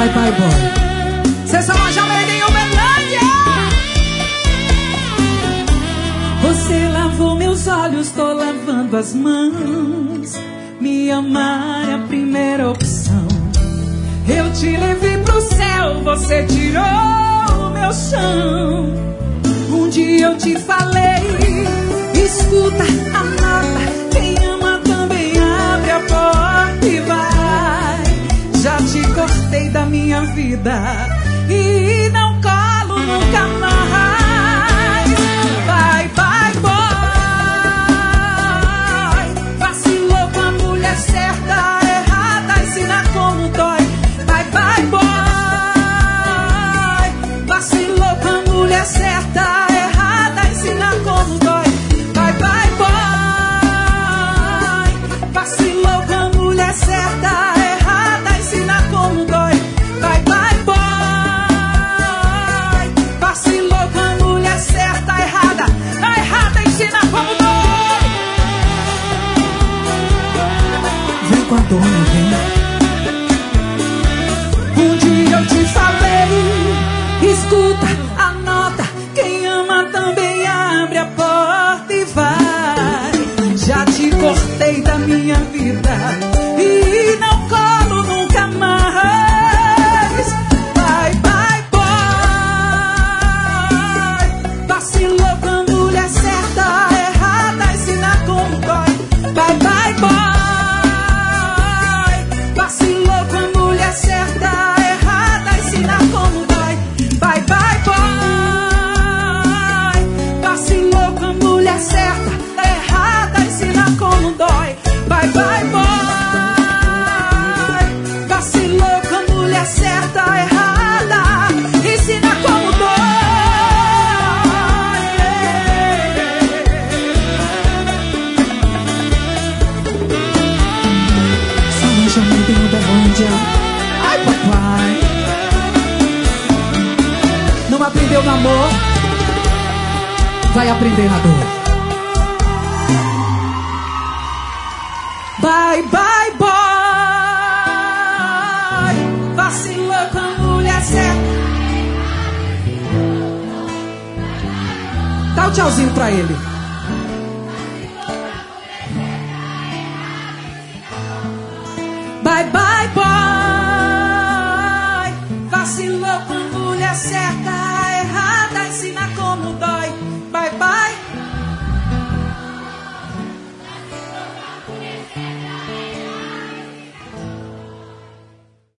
Bye Bye Boy. Sessão Jovem em Uberlândia. Você lavou meus olhos, tô lavando as mãos. Me amar é a primeira opção. Eu te levei pro céu, você tirou o meu chão. Um dia eu te falei, escuta a nota. Quem ama também abre a porta e vai. Já te cortei da minha vida e não colo nunca mais. Bye Bye Boy. Vacilou com a mulher certa, errada, ensina como dói. Bye Bye Boy. Vacilou com a mulher certa, errada, ensina como dói. Bye Bye Boy. Vacilou com a mulher certa, errada, ensina como dói. Bye Bye Boy. Vacilou com a mulher certa, errada, ensina como dói. Vem com a dona, vem. Um dia eu te falei, escuta a nota. Quem ama também abre a porta e vai. Já te cortei da minha vida e não colo nunca mais. Bye Bye Boy. Vacilou com a mulher certa, errada, ensina como dói. Bye Bye Boy. Vacilou com a mulher certa, errada, ensina como dói. Bye Bye Boy. Vacilou com a mulher certa, errada, ensina como dói. Bye Bye Boy. Vacilou com a mulher certa, errada, ensina como dói. Só me chamei de Uberlândia. Ai, papai. Não aprendeu no amor, vai aprender na dor. Bye Bye Boy. Vacilou com a mulher certa. Dá o tchauzinho pra ele. Bye Bye Boy. Vacilou com a mulher certa,